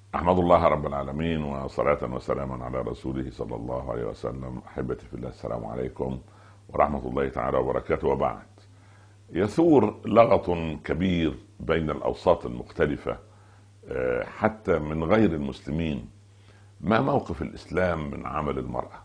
أحمد الله رب العالمين، وصلاة وسلاما على رسوله صلى الله عليه وسلم. أحبتي في الله، السلام عليكم ورحمة الله تعالى وبركاته. وبعد، يثور لغط كبير بين الأوساط المختلفة حتى من غير المسلمين. ما موقف الإسلام من عمل المرأة؟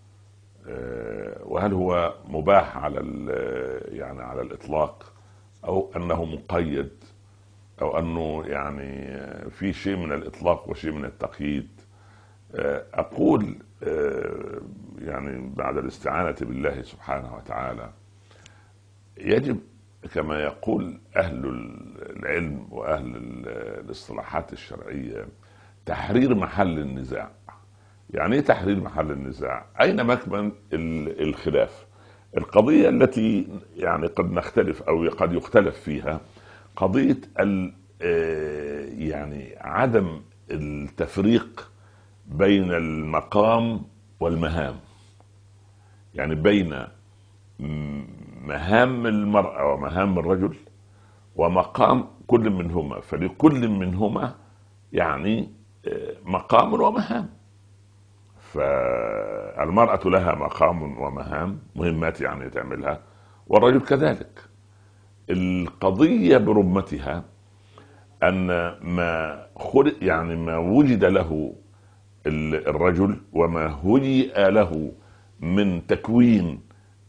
وهل هو مباح يعني على الإطلاق، أو أنه مقيد، أو أنه يعني في شيء من الإطلاق وشيء من التقييد؟ أقول يعني بعد الاستعانة بالله سبحانه وتعالى، يجب كما يقول أهل العلم وأهل الاصطلاحات الشرعية تحرير محل النزاع. يعني ايه تحرير محل النزاع؟ أين مكمن الخلاف؟ القضية التي يعني قد نختلف أو قد يختلف فيها قضية يعني عدم التفريق بين المقام والمهام، يعني بين مهام المرأة ومهام الرجل ومقام كل منهما. فلكل منهما يعني مقام ومهام. فالمرأة لها مقام ومهام، مهمات يعني تعملها، والرجل كذلك. القضية برمتها أن ما خلق يعني ما وجد له الرجل وما هيئ له من تكوين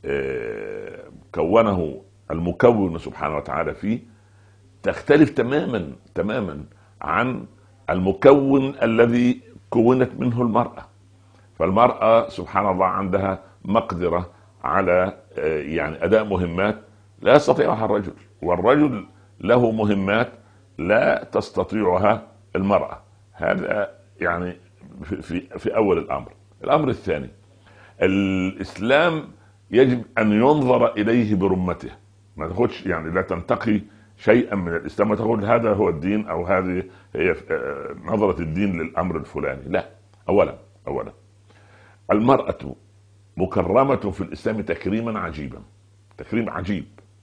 كونه المكون سبحانه وتعالى فيه، تختلف تماما تماما عن المكون الذي كونت منه المرأة. فالمرأة سبحان الله عندها مقدرة على يعني أداء مهمات لا يستطيعها الرجل، والرجل له مهمات لا تستطيعها المرأة. هذا يعني في أول الأمر. الأمر الثاني، الإسلام يجب أن ينظر إليه برمته. ما تاخدش يعني لا تنتقي شيئا من الإسلام وتقول هذا هو الدين أو هذه هي نظرة الدين للأمر الفلاني. لا. أولا المرأة مكرمة في الإسلام تكريما عجيبا، تكريم عجيب.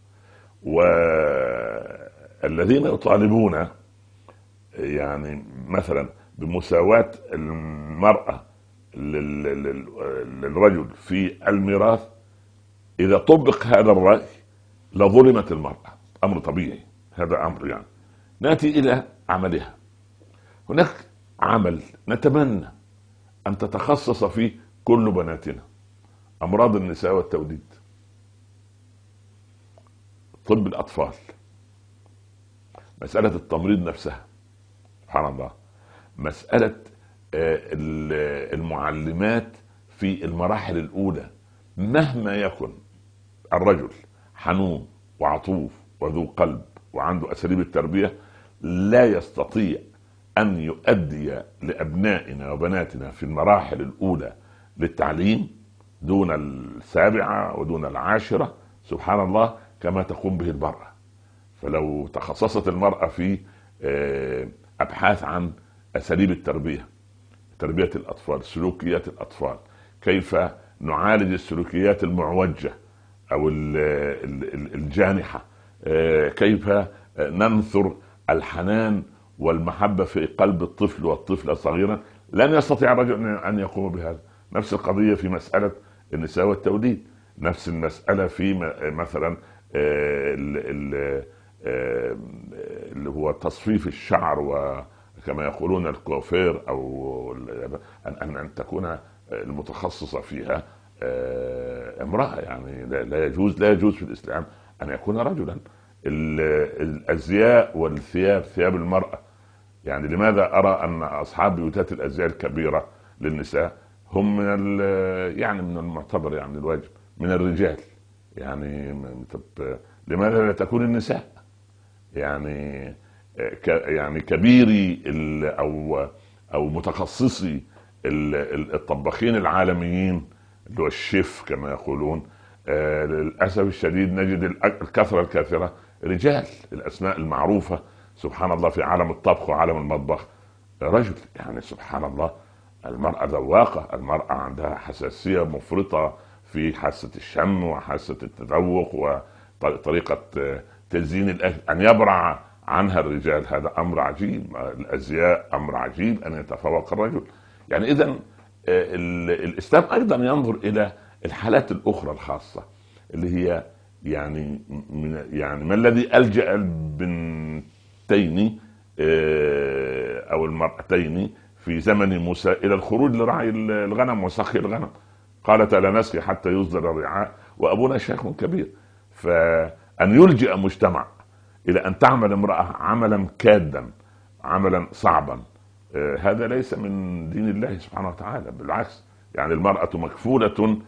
والذين يطالبون يعني مثلا بمساواة المرأة للرجل في الميراث، إذا طبق هذا الرأي لظلمت المرأة. أمر طبيعي، هذا أمر يعني. نأتي إلى عملها. هناك عمل نتمنى أن تتخصص فيه كل بناتنا: أمراض النساء والتوليد، طب الأطفال، مسألة التمريض نفسها، سبحان الله، مسألة المعلمات في المراحل الأولى. مهما يكن الرجل حنون وعطوف وذو قلب وعنده أساليب التربية، لا يستطيع أن يؤدي لأبنائنا وبناتنا في المراحل الأولى للتعليم دون السابعة ودون العاشرة، سبحان الله، كما تقوم به المرأة. فلو تخصصت المرأة في أبحاث عن أساليب التربية، تربية الأطفال، سلوكيات الأطفال، كيف نعالج السلوكيات المعوجة أو الجانحة، كيف ننثر الحنان والمحبة في قلب الطفل والطفلة صغيرا، لن يستطيع الرجل أن يقوم بهذا. نفس القضية في مسألة النساء والتوليد، نفس المسألة في مثلا اللي هو تصفيف الشعر، وكما يقولون الكوافير، أو أن تكون المتخصصة فيها امرأة. يعني لا يجوز في الإسلام أن يكون رجلا. الأزياء والثياب، ثياب المرأة، يعني لماذا أرى أن أصحاب بيوتات الأزياء الكبيرة للنساء هم يعني من المعتبر يعني الواجب من الرجال؟ يعني طب لماذا لا تكون النساء يعني يعني كبيري أو متخصصي الطباخين العالميين، اللي هو الشيف كما يقولون؟ للأسف الشديد نجد الكثرة الكثيرة رجال. الأسماء المعروفة سبحان الله في عالم الطبخ وعالم المطبخ رجل. يعني سبحان الله، المرأة ذواقة، المرأة عندها حساسية مفرطة في حاسة الشم وحاسة التذوق وطريقة تزيين الأكل. أن يبرع عنها الرجال، هذا امر عجيب. الازياء امر عجيب ان يتفوق الرجل. يعني اذا الاسلام ايضا ينظر الى الحالات الاخرى الخاصه اللي هي يعني يعني ما الذي الجا البنتين او المرأتين في زمن موسى الى الخروج لرعي الغنم وسقي الغنم؟ قالت لا نسقي حتى يصدر الرعاء وابونا شيخ كبير. فان يلجئ مجتمع الى ان تعمل امرأة عملا كادا، عملا صعبا، هذا ليس من دين الله سبحانه وتعالى. بالعكس، يعني المرأة مكفولة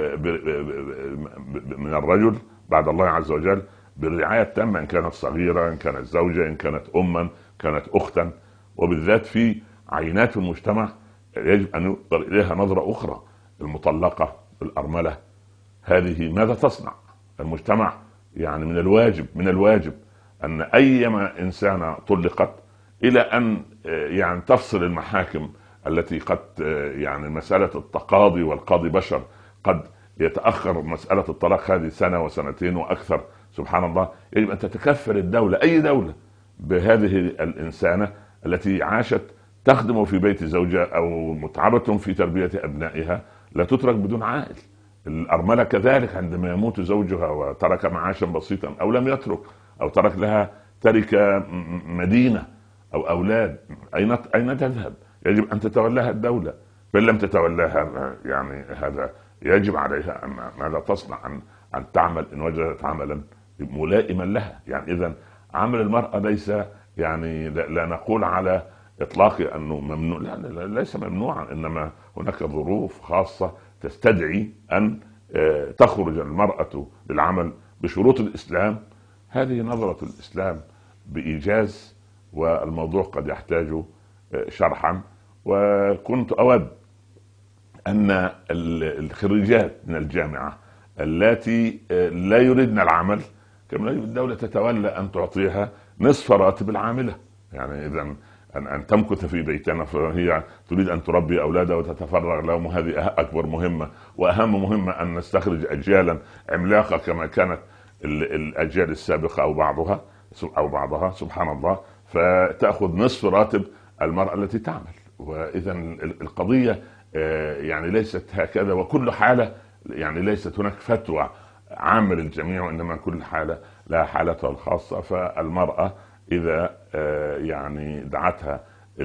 من الرجل بعد الله عز وجل بالرعاية التامة، إن كانت صغيرة، إن كانت زوجة، إن كانت أما، كانت أختا. وبالذات في عينات المجتمع يجب أن ينظر إليها نظرة أخرى. المطلقة، الأرملة، هذه ماذا تصنع؟ المجتمع يعني من الواجب أن أيما إنسانة طلقت إلى أن يعني تفصل المحاكم التي قد يعني مسألة التقاضي والقاضي بشر قد يتأخر مسألة الطلاق هذه سنة وسنتين وأكثر. سبحان الله. يجب أن تتكفل الدولة، أي دولة، بهذه الإنسانة التي عاشت تخدم في بيت زوجها أو متعبة في تربية أبنائها، لا تترك بدون عائل. الأرملة كذلك، عندما يموت زوجها وترك معاشا بسيطا أو لم يترك، أو ترك لها تركة مدينة أو أولاد، أين تذهب؟ يجب أن تتولاها الدولة. فإن لم تتولاها يعني هذا يجب عليها أن ماذا تصنع؟ أن تعمل إن وجدت عملا ملائما لها. يعني إذن عمل المرأة ليس يعني لا نقول على إطلاق أنه ممنوع، لا ليس ممنوعا، إنما هناك ظروف خاصة تستدعي أن تخرج المرأة للعمل بشروط الإسلام. هذه نظرة الإسلام بإيجاز، والموضوع قد يحتاج شرحا. وكنت أود أن الخريجات من الجامعة التي لا يريدن العمل كما يجب الدولة تتولى أن تعطيها نصف راتب العاملة. يعني إذا أن تمكث في بيتنا، فهي تريد أن تربي أولادها وتتفرغ لهم، هذه أكبر مهمة. وأهم مهمة أن نستخرج أجيالا عملاقة كما كانت الأجيال السابقة أو بعضها سبحان الله، فتأخذ نصف راتب المرأة التي تعمل. وإذا القضية يعني ليست هكذا، وكل حالة يعني ليست هناك فتوى عامة للجميع، وإنما كل حالة لها حالتها الخاصة. فالمرأة إذا يعني دعتها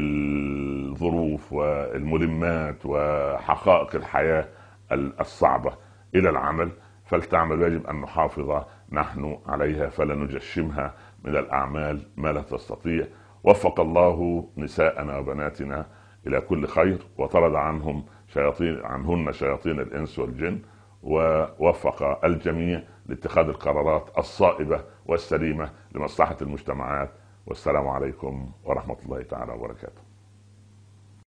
الظروف والملمات وحقائق الحياة الصعبة إلى العمل فلتعمل. يجب أن نحافظ نحن عليها فلا نجشمها من الأعمال ما لا تستطيع. وفق الله نساءنا وبناتنا إلى كل خير، وطرد عنهن شياطين الإنس والجن، ووفق الجميع لاتخاذ القرارات الصائبة والسليمة لمصلحة المجتمعات. والسلام عليكم ورحمة الله تعالى وبركاته.